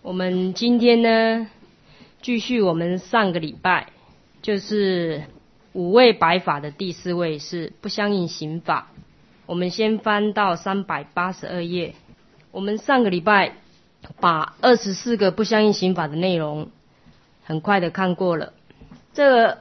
我们今天呢，继续我们上个礼拜，就是五位白法的第四位是不相应刑法。我们先翻到382页。我们上个礼拜把24个不相应刑法的内容很快的看过了。这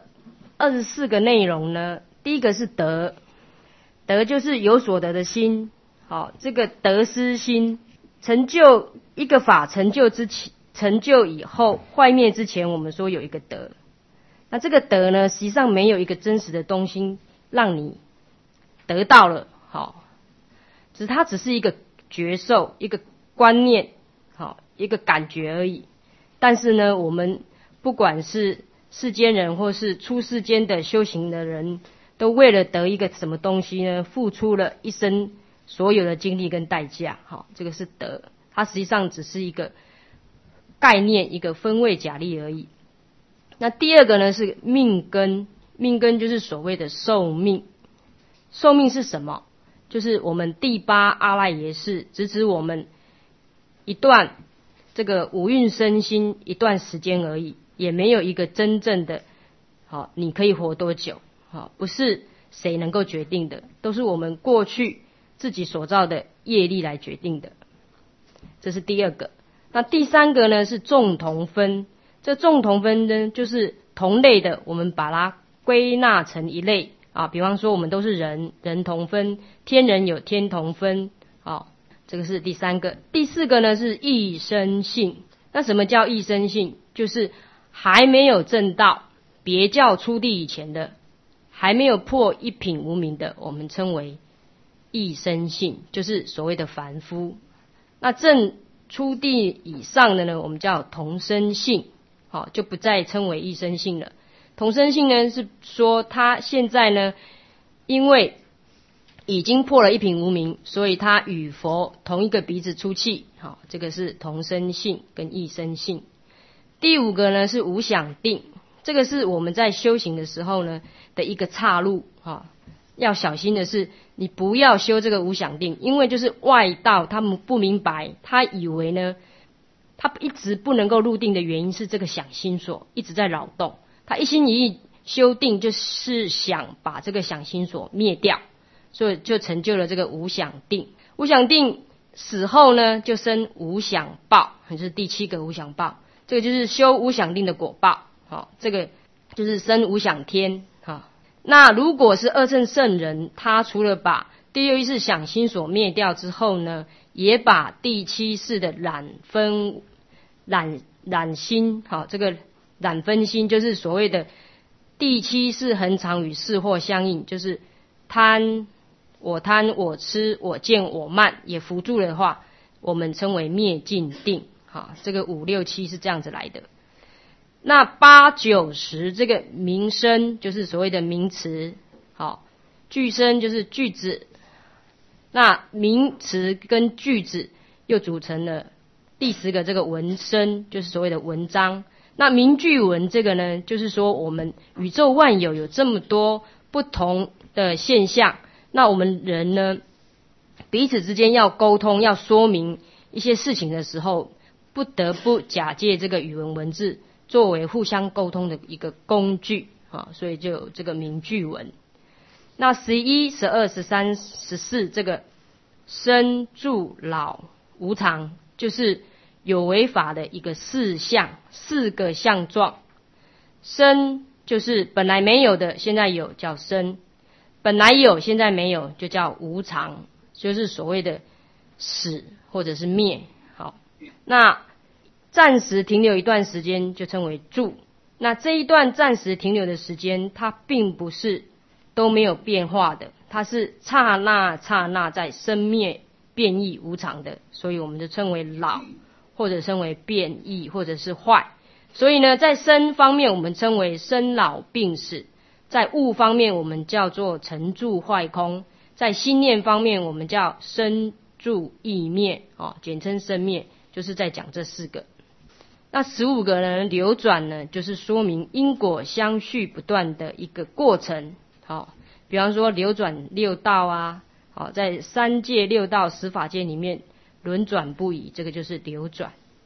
24个内容呢，第一个是得，得就是有所得的心。好，这个得失心，成就一个法成就之前，成就以后坏灭之前，我们说有一个得。那这个得呢，实际上没有一个真实的东西让你得到了，好，它只是一个觉受，一个观念，好，一个感觉而已。但是呢，我们不管是世间人或是出世间的修行的人，都为了得一个什么东西呢，付出了一生所有的精力跟代价。好，这个是得，它实际上只是一个概念，一个分位假立而已。那第二个呢是命根，命根就是所谓的寿命。寿命是什么？就是我们第八阿赖耶识，直指我们一段这个五蕴身心一段时间而已，也没有一个真正的好，你可以活多久？好，不是谁能够决定的，都是我们过去自己所造的业力来决定的。这是第二个。那第三个呢是众同分。这众同分呢，就是同类的，我们把它归纳成一类啊。比方说，我们都是人，人同分；天人有天同分。好，这个是第三个。第四个呢是异生性。那什么叫异生性？就是还没有证到别教出地以前的，还没有破一品无明的，我们称为异生性，就是所谓的凡夫。那证出地以上的呢，我们叫同生性。好，就不再称为异生性了。同生性呢，是说他现在呢，因为已经破了一品无明，所以他与佛同一个鼻子出气。好，这个是同生性跟异生性。第五个呢是无想定，这个是我们在修行的时候呢的一个岔路。要小心的是，你不要修这个无想定，因为就是外道他们不明白，他以为呢，他一直不能够入定的原因是这个想心所一直在扰动，他一心一意修定就是想把这个想心所灭掉，所以就成就了这个无想定。无想定死后呢，就生无想报，这是第7个无想报，这个就是修无想定的果报。好，这个就是生无想天。好，那如果是二乘圣人，他除了把第6意识想心所灭掉之后呢，也把第7识的染心，好，这个染分心就是所谓的第7识恒常与事惑相应，就是贪、我痴、我见、我慢也扶住了的话，我们称为灭尽定。好，这个5、6、7是这样子来的。那8、9、10这个名声就是所谓的名词，好，句声就是句子。那名词跟句子又组成了第10个这个文声，就是所谓的文章。那名句文这个呢，就是说我们宇宙万有有这么多不同的现象，那我们人呢彼此之间要沟通，要说明一些事情的时候，不得不假借这个语文文字作为互相沟通的一个工具啊，所以就有这个名句文。那11、12、13、14这个生住老无常，就是有为法的一个4相，4个相状。生就是本来没有的，现在有叫生；本来有现在没有，就叫无常，就是所谓的死或者是灭。好，那暂时停留一段时间就称为住。那这一段暂时停留的时间，它并不是都没有变化的，它是刹那刹那在生灭变异无常的，所以我们就称为老，或者称为变异，或者是坏。所以呢，在生方面我们称为生老病死，在物方面我们叫做成住坏空，在心念方面我们叫生住异灭，简称生灭，就是在讲这4个。那15个呢，流转呢，就是说明因果相续不断的一个过程。好，比方说流转6道啊，好，在3界6道10法界里面轮转不已，这个就是流转。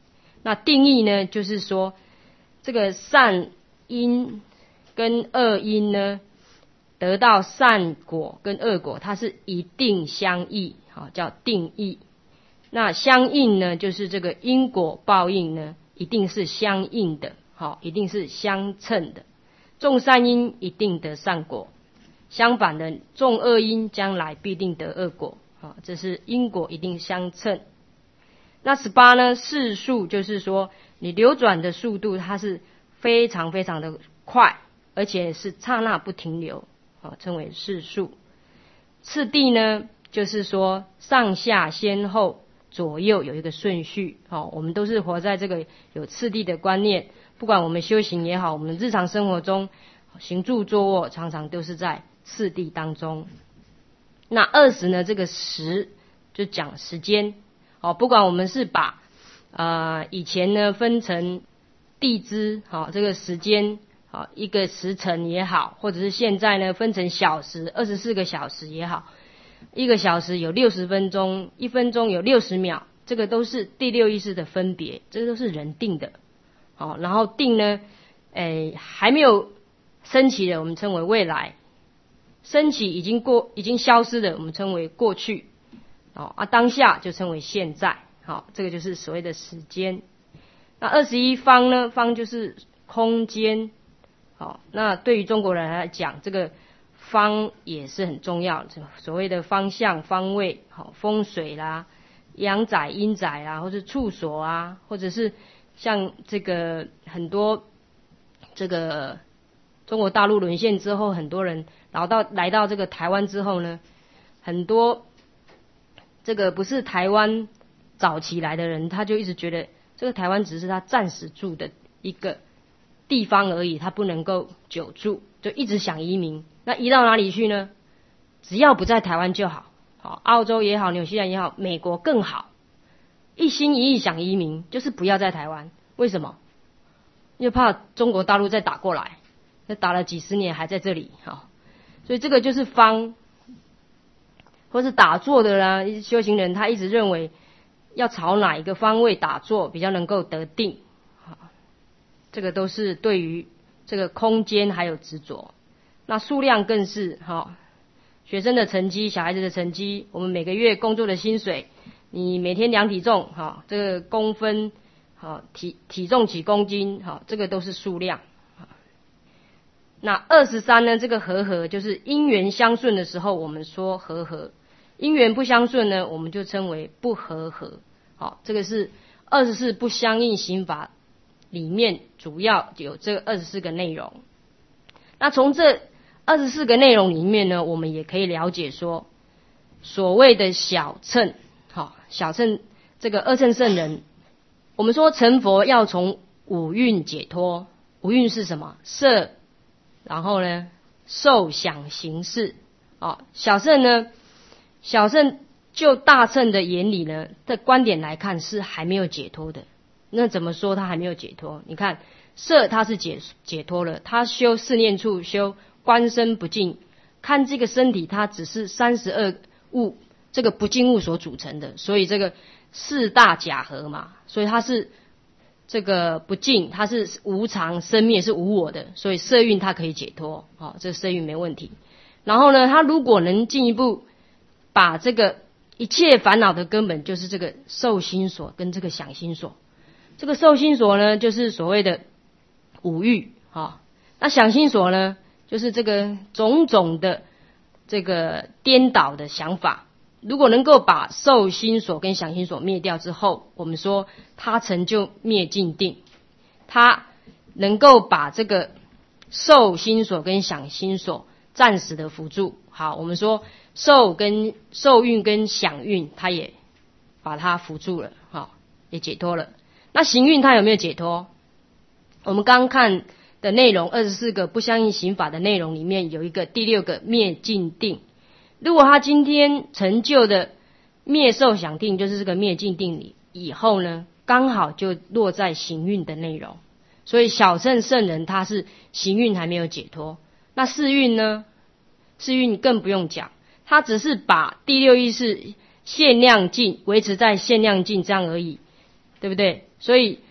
那定义呢，就是说这个善因跟恶因呢，得到善果跟恶果，它是一定相异，叫定义。那相应呢，就是这个因果报应呢，一定是相应的，一定是相称的。种善因一定得善果，相反的，种恶因将来必定得恶果，这是因果一定相称。那18呢，世速就是说你流转的速度它是非常非常的快，而且是刹那不停留，称为世速。次第呢，就是说上下先后左右有一个顺序，我们都是活在这个有次第的观念，不管我们修行也好，我们日常生活中行住坐卧常常都是在次第当中。那20呢，这个时就讲时间，不管我们是把以前呢分成地支，这个时间一个时辰也好，或者是现在呢分成小时24个小时也好，一个小时有60分钟，1分钟有60秒，这个都是第六意识的分别，这个都是人定的。然后定呢还没有升起的我们称为未来，升起已经消失的我们称为过去，当下就称为现在，这个就是所谓的时间。那21方呢，方就是空间，那对于中国人来讲，这个方也是很重要，所谓的方向、方位，风水啦、阳宅、阴宅啦，或是处所啊，或者是像这个很多这个中国大陆沦陷之后，很多人来到这个台湾之后呢，很多这个不是台湾早期来的人，他就一直觉得这个台湾只是他暂时住的一个地方而已，他不能够久住，就一直想移民。那移到哪里去呢？只要不在台湾就好，澳洲也好，纽西兰也好，美国更好，一心一意想移民，就是不要在台湾。为什么？因为怕中国大陆再打过来，那打了几十年还在这里，所以这个就是方，或是打坐的啦，修行人他一直认为要朝哪一个方位打坐比较能够得定，这个都是对于这个空间还有执着。那数量更是学生的成绩、小孩子的成绩，我们每个月工作的薪水，你每天量体重，这个公分，体重几公斤，这个都是数量。那23呢，这个和就是因缘相顺的时候，我们说和；因缘不相顺呢，我们就称为不和。这个是24不相应刑法里面主要有这24个内容。那从这24个内容里面呢，我们也可以了解说，所谓的小乘，小乘这个二乘圣人，我们说成佛要从五蕴解脱，五蕴是什么？色，然后呢，受想行识。小乘呢，小乘就大乘的眼里呢的观点来看是还没有解脱的。那怎么说他还没有解脱？你看色他是解脱了，他修四念处，修观身不净，看这个身体它只是32物，这个不净物所组成的，所以这个四大假合嘛，所以它是这个不净，它是无常生灭，是无我的，所以色蕴它可以解脱，这个色蕴没问题。然后呢，他如果能进一步把这个一切烦恼的根本就是这个受心所跟这个想心所，这个受心所呢就是所谓的五欲，那想心所呢就是这个种种的这个颠倒的想法。如果能够把受心所跟想心所灭掉之后，我们说他成就灭尽定，他能够把这个受心所跟想心所暂时的扶住。好，我们说受蕴跟想蕴他也把它扶住了，也解脱了。那行蕴他有没有解脱？我们刚看的内容24个不相应刑法的内容里面有一个第6个灭尽定。如果他今天成就的灭受想定，就是这个灭尽定里以后呢，刚好就落在行蕴的内容。所以小乘圣人他是行蕴还没有解脱。那四蕴呢？四蕴更不用讲，他只是把第六意识限量境维持在限量境这样而已，对不对？所以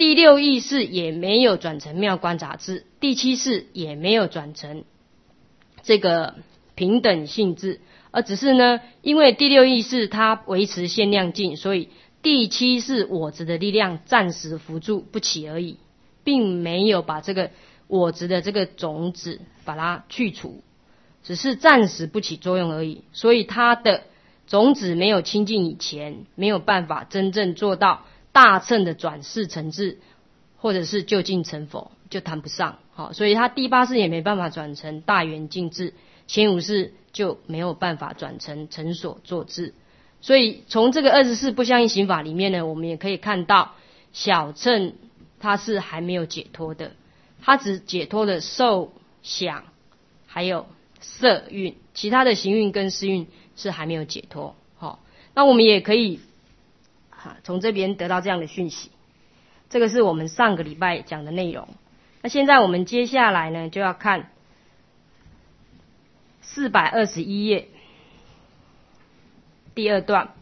第六意识也没有转成妙观察智，第七识也没有转成这个平等性智，而只是呢，因为第六意识它维持限量境，所以第七识我执的力量暂时扶助不起而已，并没有把这个我执的这个种子把它去除，只是暂时不起作用而已。所以它的种子没有清净以前，没有办法真正做到大乘的转世成智，或者是究竟成佛，就谈不上。好，所以他第八识也没办法转成大圆净智，前五识就没有办法转成成所作智。所以从这个24不相应刑法里面呢，我们也可以看到小乘它是还没有解脱的，它只解脱了受想还有色蕴，其他的行蕴跟识蕴是还没有解脱。好，那我们也可以从这边得到这样的讯息。这个是我们上个礼拜讲的内容。那现在我们接下来呢，就要看421页第二段。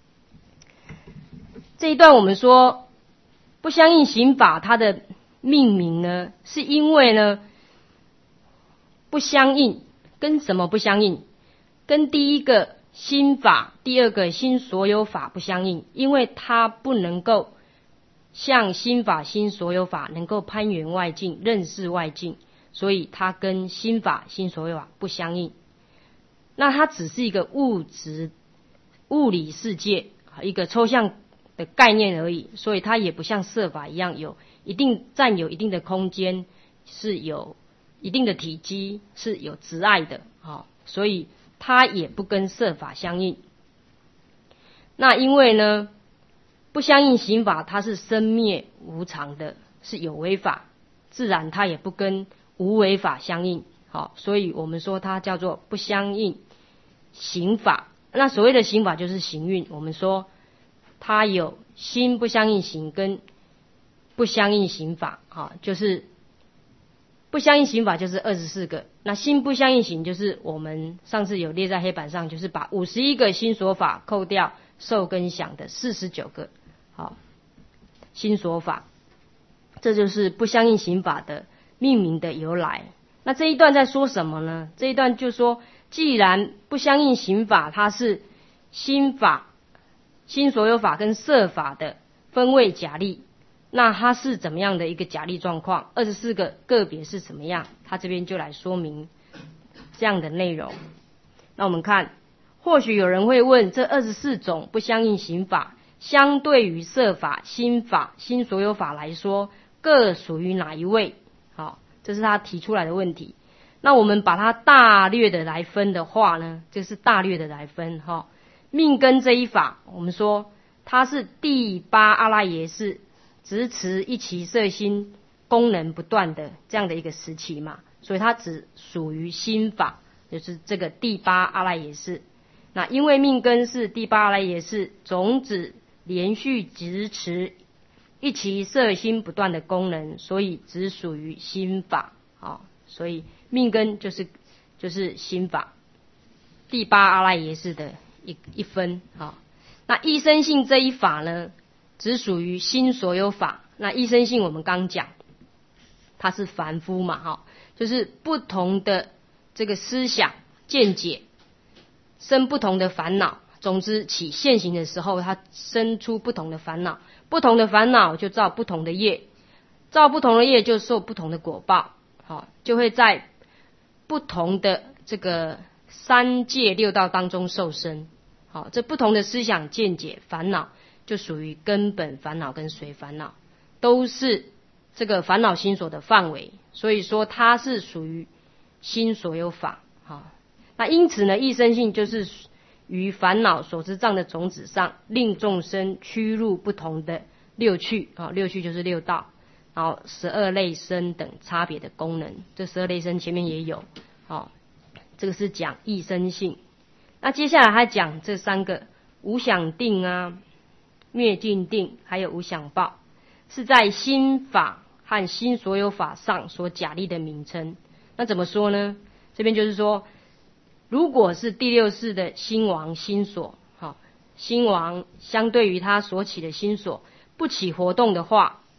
这一段我们说不相应刑法它的命名呢，是因为呢不相应，跟什么不相应？跟第一个心法，第二个心所有法不相应，因为它不能够像心法心所有法能够攀缘外境认识外境，所以它跟心法心所有法不相应。那它只是一个物理世界一个抽象的概念而已，所以它也不像色法一样占有一定的空间，是有一定的体积，是有执爱的，所以它也不跟色法相应。那因为呢不相应刑法它是生灭无常的，是有为法，自然它也不跟无为法相应。好，所以我们说它叫做不相应刑法。那所谓的刑法就是行运，我们说它有心不相应行跟不相应刑法，就是不相应刑法就是24个，那心不相应行就是我们上次有列在黑板上，就是把51个心所法扣掉受跟想的49个心所法，这就是不相应刑法的命名的由来。那这一段在说什么呢？这一段就说，既然不相应刑法它是心法、心所有法跟色法的分位假立，那它是怎么样的一个假立状况？24个个别是怎么样？它这边就来说明这样的内容。那我们看，或许有人会问，这24种不相应刑法相对于色法、心法、心所有法来说，各属于哪一位？这是他提出来的问题。那我们把它大略的来分的话呢，就是大略的来分命根这一法，我们说它是第八阿赖耶识执持一期色心功能不断的这样的一个时期嘛，所以它只属于心法，就是这个第八阿赖耶识。那因为命根是第八阿赖耶识种子连续执持一期色心不断的功能，所以只属于心法。所以命根就是心法，第八阿赖耶识的一分。那一生性这一法呢，只属于心所有法。那一生性我们刚讲，它是凡夫嘛，就是不同的这个思想见解，生不同的烦恼。总之起现行的时候，它生出不同的烦恼，不同的烦恼就造不同的业，造不同的业就受不同的果报，就会在不同的这个三界六道当中受生。这不同的思想见解烦恼就属于根本烦恼跟随烦恼，都是这个烦恼心所的范围，所以说它是属于心所有法。那因此呢，一生性就是于烦恼所知障的种子上，令众生趋入不同的六趣，六趣就是六道，然后12类生等差别的功能。这12类生前面也有，这个是讲一生性。那接下来还讲这3个无想定啊、灭尽定还有无想报，是在心法和心所有法上所假立的名称。那怎么说呢？这边就是说，如果是第六识的心王心所，心王相对于他所起的心所不起活动的话，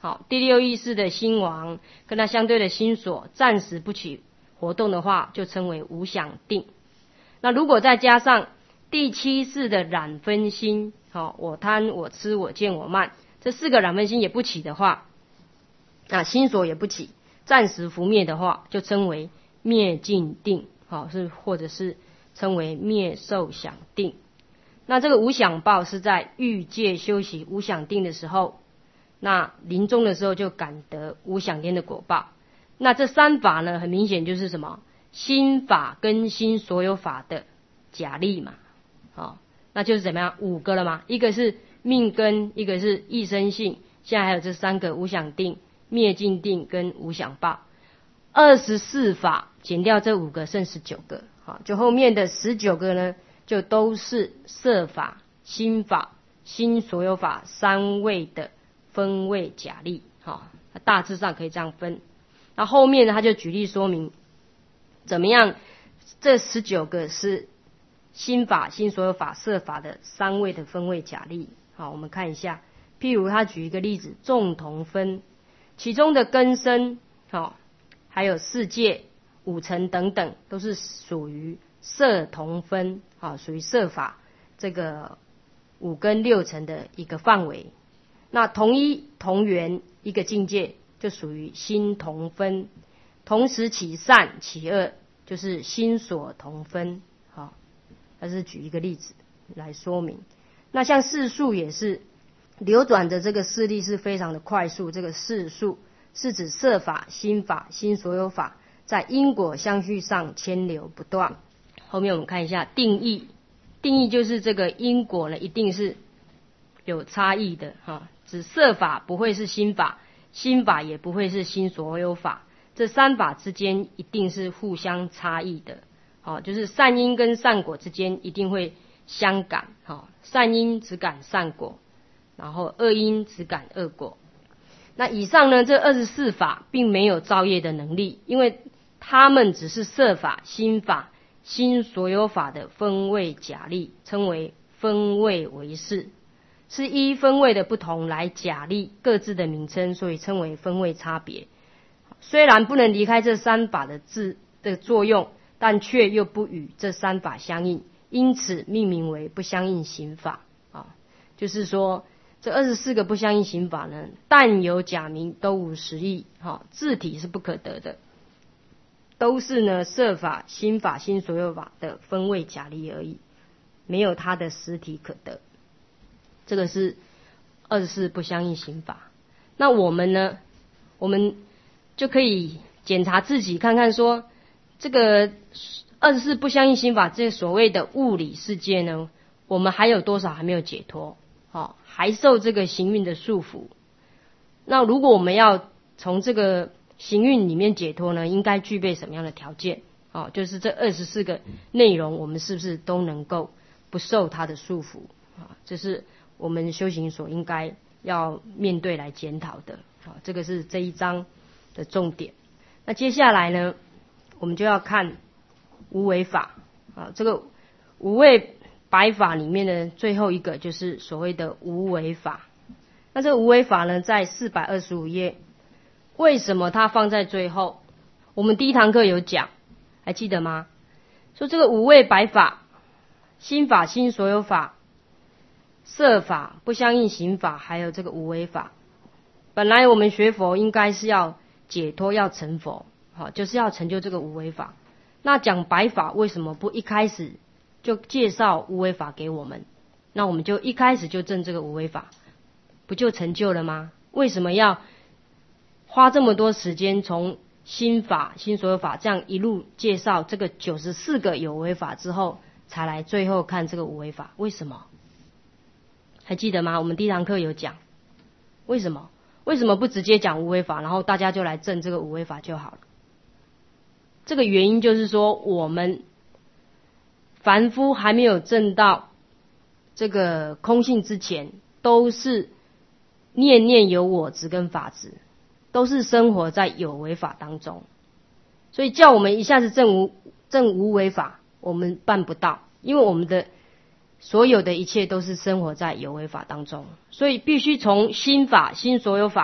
好，第六意识的心王跟它相对的心所暂时不起活动的话，就称为无想定。那如果再加上第七识的染分心，我贪我痴我见我慢，这4个染分心也不起的话，心所也不起，暂时伏灭的话，就称为灭尽定，或者是称为灭受想定。那这个无想报是在欲界修习无想定的时候，那临终的时候就感得无想天的果报。那这3法呢，很明显就是什么？心法跟心所有法的假立嘛，那就是怎么样？5个了嘛，一个是命根，一个是一生性，现在还有这3个无想定、灭尽定跟无想报。24法减掉这5个，剩19个，就后面的19个呢，就都是色法、心法、心所有法3位的分位假立，大致上可以这样分。那后面呢，他就举例说明怎么样，这19个是心法、心所有法、色法的3位的分位假立。好，我们看一下，譬如他举一个例子，众同分，其中的根身，还有世界、五尘等等，都是属于色同分，属于色法这个5根6尘的一个范围。那同一同源一个境界，就属于心同分，同时起善起恶，就是心所同分。它是举一个例子来说明。那像世数也是流转的这个势力是非常的快速，这个世数是指色法、心法、心所有法在因果相续上牵流不断。后面我们看一下定义，定义就是这个因果呢一定是有差异的，指色法不会是心法，心法也不会是心所有法，这3法之间一定是互相差异的，就是善因跟善果之间一定会相感，善因只感善果，然后恶因只感恶果。那以上呢，这24法并没有造业的能力，因为它们只是色法、心法、心所有法的分位假立，称为分位为是，是依分位的不同来假立各自的名称，所以称为分位差别。虽然不能离开这3法的字的作用，但却又不与这3法相应，因此命名为不相应行法。就是说这24个不相应行法呢，但有假名都无实义，字体是不可得的，都是呢色法、心法、心所有法的分位假立而已，没有它的实体可得。这个是24不相应行法。那我们呢，我们就可以检查自己看看说，这个24不相应行法这所谓的物理世界呢，我们还有多少还没有解脱，还受这个行运的束缚。那如果我们要从这个行运里面解脱呢，应该具备什么样的条件？就是这24个内容，我们是不是都能够不受它的束缚？这是我们修行所应该要面对来检讨的。这个是这一章的重点。那接下来呢，我们就要看无为法。这个五位百法里面的最后一个就是所谓的无为法。那这个无为法呢，在425页。为什么它放在最后？我们第一堂课有讲，还记得吗？说这个五位百法，心法、心所有法、色法、不相应行法，还有这个无为法。本来我们学佛应该是要解脱，要成佛，就是要成就这个无为法。那讲百法，为什么不一开始就介绍无为法给我们？那我们就一开始就证这个无为法，不就成就了吗？为什么要花这么多时间从心法、心所有法这样一路介绍这个94个有为法之后，才来最后看这个无为法？为什么？还记得吗？我们第一堂课有讲，为什么？为什么不直接讲无为法，然后大家就来证这个无为法就好了？这个原因就是说，我们凡夫还没有证到这个空性之前，都是念念有我执跟法执，都是生活在有为法当中，所以叫我们一下子证无为法，我们办不到，因为我们的所有的一切都是生活在有为法当中，所以必须从心法、心所有法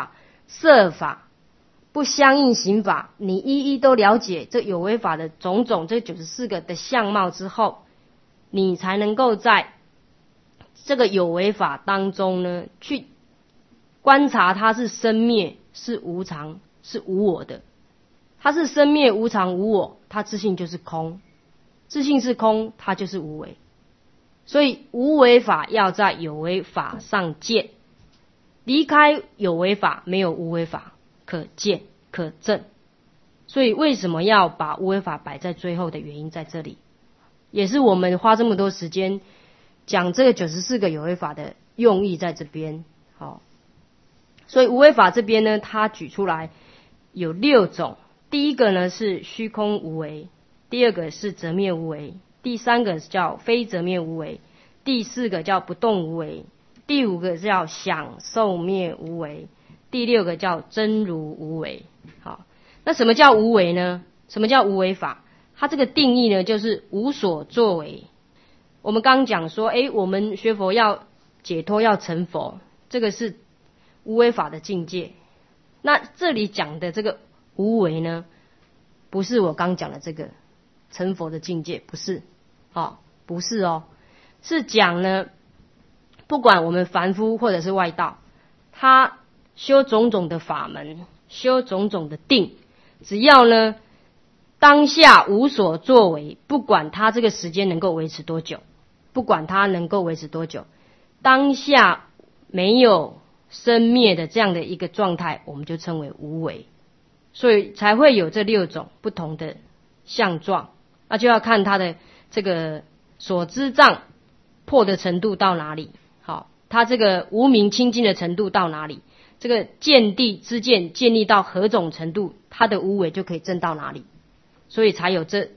设法不相应刑法，你一一都了解这有为法的种种这94个的相貌之后，你才能够在这个有为法当中呢，去观察它是生灭，是无常，是无我的。它是生灭无常无我，它自性就是空，自性是空，它就是无为。所以无为法要在有为法上见，离开有为法，没有无为法可见可证。所以为什么要把无为法摆在最后的原因在这里，也是我们花这么多时间讲这个94个有为法的用意在这边。好，所以无为法这边呢，它举出来有6种。第一个呢是虚空无为，第二个是择灭无为，第三个叫非择灭无为，第四个叫不动无为，第五个叫想受灭无为，第6个叫真如无为。好，那什么叫无为呢？什么叫无为法？它这个定义呢，就是无所作为。我们刚刚讲说，我们学佛要解脱，要成佛，这个是无为法的境界。那这里讲的这个无为呢，不是我刚讲的这个成佛的境界，不是，不是哦，是讲呢，不管我们凡夫或者是外道，他修种种的法门，修种种的定，只要呢当下无所作为，不管他这个时间能够维持多久，当下没有生灭的这样的一个状态，我们就称为无为。所以才会有这6种不同的相状，那就要看他的这个所知障破的程度到哪里，好，他这个无明清净的程度到哪里，这个见地之见建立到何种程度，他的无为就可以证到哪里，所以才有这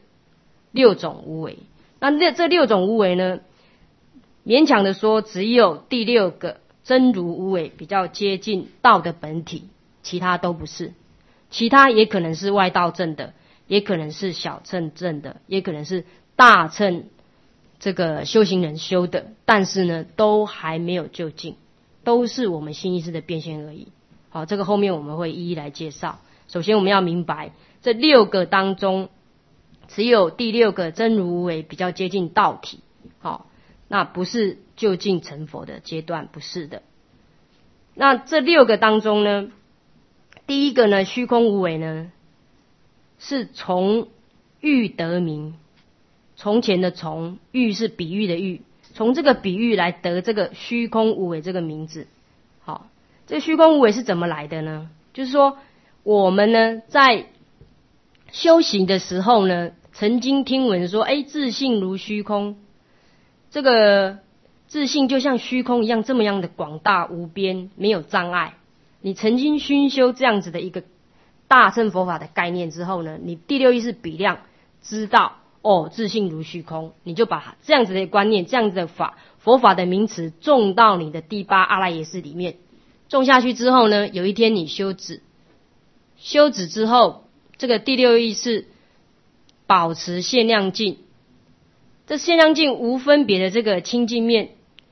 6种无为。那这6种无为呢，勉强的说，只有第6个真如无为比较接近道的本体，其他都不是。其他也可能是外道证的，也可能是小乘证的，也可能是大乘这个修行人修的，但是呢都还没有究竟，都是我们心意识的变现而已。好，这个后面我们会一一来介绍。首先我们要明白这6个当中，只有第6个真如无为比较接近道体，好，那不是究竟成佛的阶段，不是的。那这6个当中呢，第一个呢，虚空无为呢，是从喻得名。从前的从，喻是比喻的喻，从这个比喻来得这个虚空无为这个名字。好，这个虚空无为是怎么来的呢？就是说，我们呢在修行的时候呢，曾经听闻说，自性如虚空，这个自性就像虚空一样，这么样的广大无边，没有障碍。你曾经熏修这样子的一个大乘佛法的概念之后呢，你第6意识比量知道自性如虚空，你就把这样子的观念，这样子的佛法的名词种到你的第8阿赖耶识里面。种下去之后呢，有一天你修止之后，这个第6意识保持限量境，这限量境无分别的这个清净面，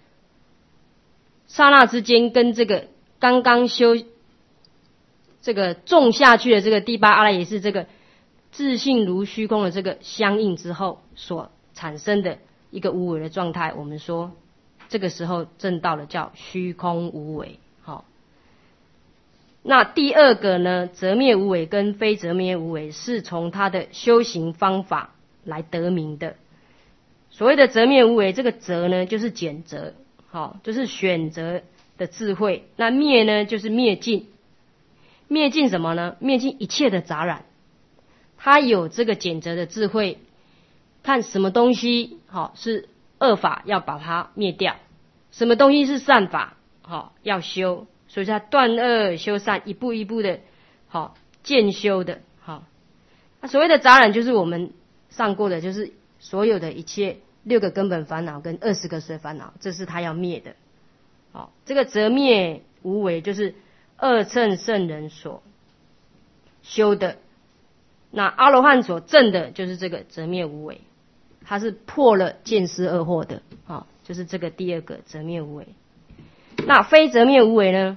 刹那之间跟这个刚刚修这个种下去的这个第8阿赖耶识这个自性如虚空的这个相应之后所产生的一个无为的状态，我们说这个时候证到了叫虚空无为。好，那第2个呢，择灭无为跟非择灭无为是从他的修行方法来得名的。所谓的择灭无为，这个择呢就是拣择，好，就是选择的智慧。那灭呢就是灭尽，灭尽什么呢？灭尽一切的杂染。他有这个拣择的智慧，看什么东西是恶法，要把它灭掉；什么东西是善法，要修。所以他断恶修善，一步一步的渐修的。那所谓的杂染，就是我们上过的，就是所有的一切6个根本烦恼跟20个随烦恼，这是他要灭的。这个择灭无为就是二乘圣人所修的，那阿罗汉所证的就是这个择灭无为，他是破了见思二惑的，就是这个第2个择灭无为。那非择灭无为呢，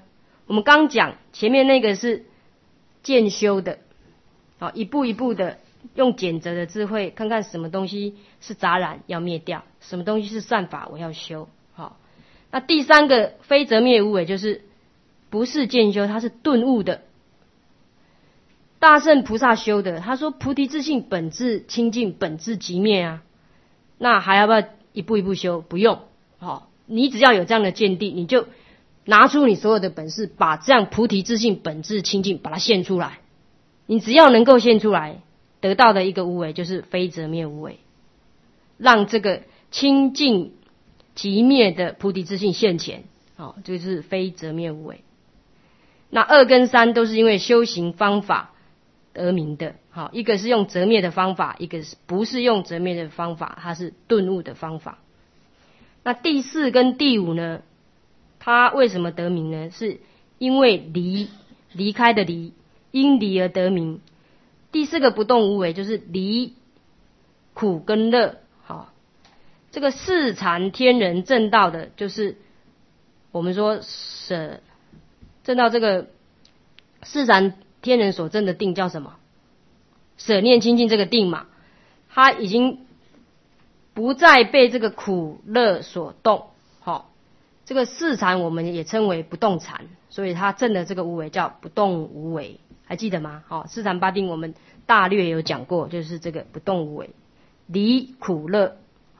我们刚讲前面那个是渐修的，一步一步的用检则的智慧，看看什么东西是杂染要灭掉，什么东西是善法我要修。那第三个非择灭无为，就是不是渐修，它是顿悟的。大乘菩萨修的，他说菩提自性本质清净，本质即灭啊。那还要不要一步一步修？不用。你只要有这样的见地，你就拿出你所有的本事，把这样菩提自性本质清净把它现出来。你只要能够现出来，得到的一个无为就是非择灭无为，让这个清净即灭的菩提自性现前，这就是非择灭无为。那2跟3都是因为修行方法得名的，一个是用择灭的方法，一个是不是用择灭的方法，它是顿悟的方法。那第4跟第5呢，它为什么得名呢？是因为离开的离，因离而得名。第4个不动无为就是离苦跟乐。这个四禅天人证道的，就是我们说证到这个四禅天人所证的定叫什么？舍念清净这个定嘛，他已经不再被这个苦乐所动。这个四禅我们也称为不动禅，所以他证的这个无为叫不动无为，还记得吗？四禅八定我们大略有讲过，就是这个不动无为，离苦乐。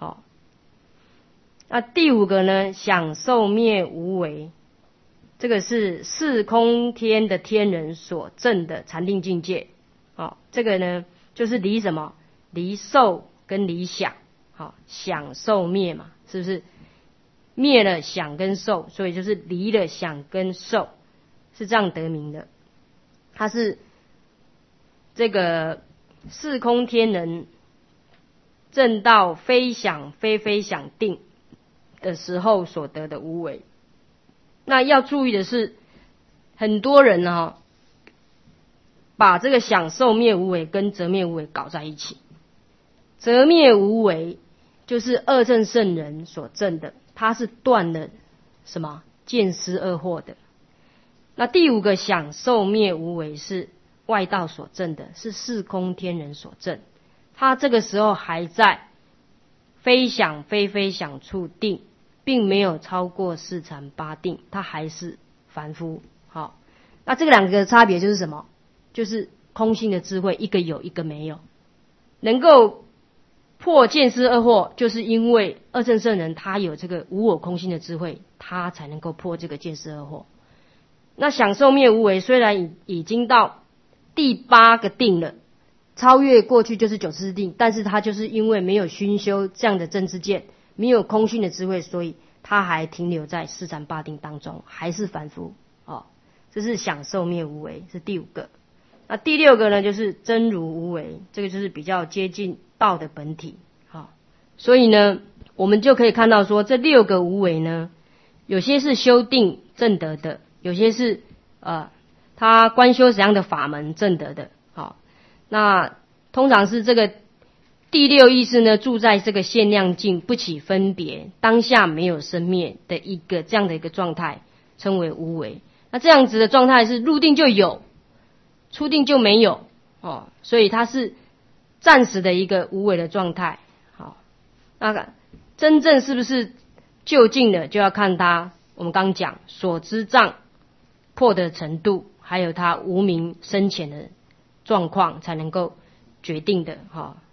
那第5个呢，享受灭无为，这个是四空天的天人所证的禅定境界。这个呢就是离什么？离受跟离想。享受灭嘛，是不是灭了想跟受，所以就是离了想跟受，是这样得名的。它是这个四空天人证到非想非非想定的时候所得的无为。那要注意的是，很多人把这个享受灭无为跟择灭无为搞在一起。择灭无为就是二乘圣人所证的，他是断了什么见思二惑的。那第5个享受灭无为是外道所证的，是四空天人所证，他这个时候还在非想非非想处定，并没有超过四禅八定，他还是凡夫。那这两个的差别就是什么？就是空性的智慧，一个有一个没有。能够破见思二惑，就是因为二乘圣人他有这个无我空性的智慧，他才能够破这个见思二惑。那享受灭无为虽然已经到第8个定了，超越过去就是94定，但是他就是因为没有熏修这样的正知见，没有空性的智慧，所以他还停留在四禅八定当中，还是凡夫。这是享受灭无为，是第5个。那第6个呢，就是真如无为，这个就是比较接近道的本体。所以呢，我们就可以看到说，这6个无为呢，有些是修定证得的，有些是他观修怎样的法门证得的。那通常是这个第6意识呢，住在这个限量境，不起分别，当下没有生灭的一个这样的一个状态，称为无为。那这样子的状态是入定就有，出定就没有。所以它是暂时的一个无为的状态。那真正是不是究竟的，就要看他我们刚讲所知障破的程度，还有他无明深浅的状况，才能够决定的。